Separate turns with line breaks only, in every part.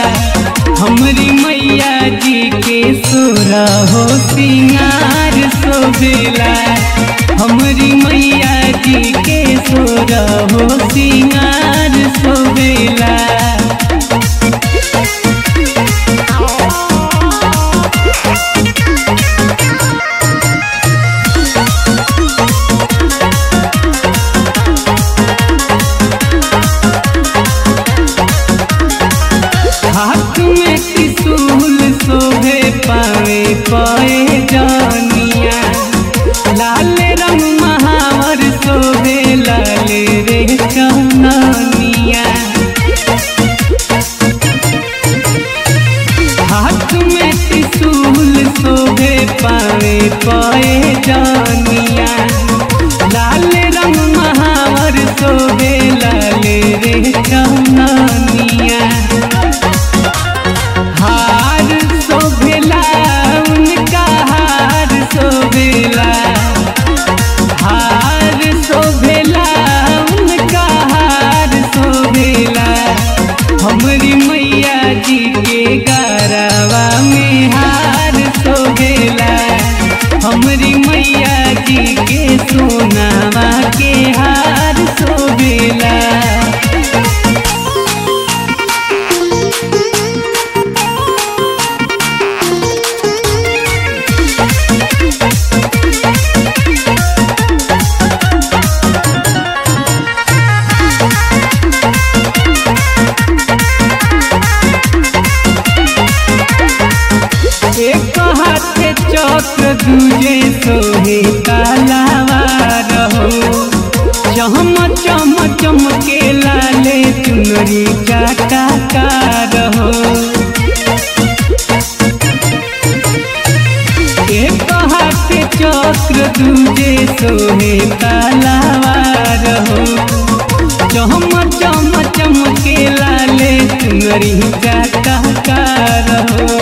हमरी मैया जी के सोरा हो सिंगार शोभेला। हमरी मैया जी के सोरा हो सिंगार शोभेला। हाथ में त्रिशूल शोभे पावे पाए जानिया। लाल रंग महावर शोभे लाल रे चननिया। हाथ में त्रिशूल शोभे पावे पाए जानिया। लाल रंग महावर शोभे लाल रे चननिया। हार शोभेला उनका हार शोभेला। हार शोभेला उनका हार शोभेला। हमरी मैया जी के गरवा में हार शोभेला। हमरी मैया जी के सोनावा के हार शोभेला। एक हाथे चक्र दूजे सोहे तलवार हो। चम चम चमके लाले चुनरी चटकार हो। एक हाथे चक्र दूजे सोहे तलवार हो। चम चम चमके लाले चुनरी चटकार हो।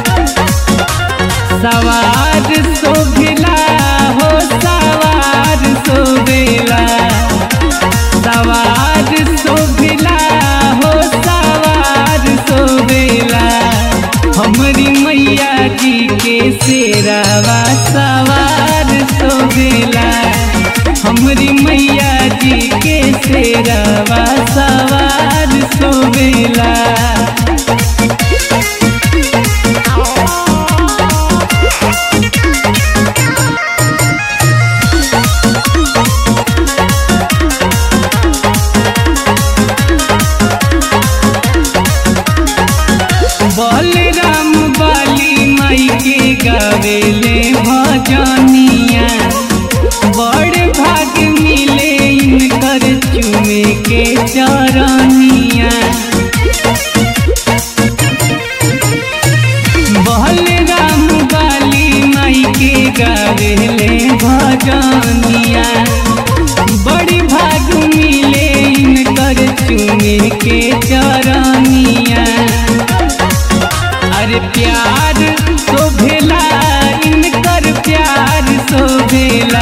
सवार शोभेला हो सवार शोभेला। सवार शोभेला हो सवार शोभेला। हमरी मैया जी के शेरावा सवार शोभेला। हमरी मैया जी के शेरावा सवार शोभेला। बलराम बाली माई के गावेले भजनिया। बड़ भाग मिले इनकर चुमे के चरनिया। बलराम बाली माई के गावेले भजनिया। बड़ भाग मिले इनकर चुमे के चरनिया। अरे प्यार शोभेला इनकर प्यार शोभेला।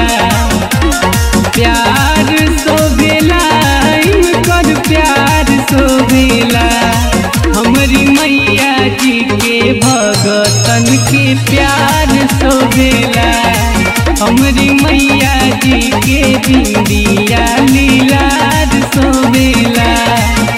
प्यार शोभेला इनकर प्यार शोभेला। हमरी मैया जी के भगतन के प्यार शोभेला। हमरी मैया जी के बिंदिया लीलार शोभेला।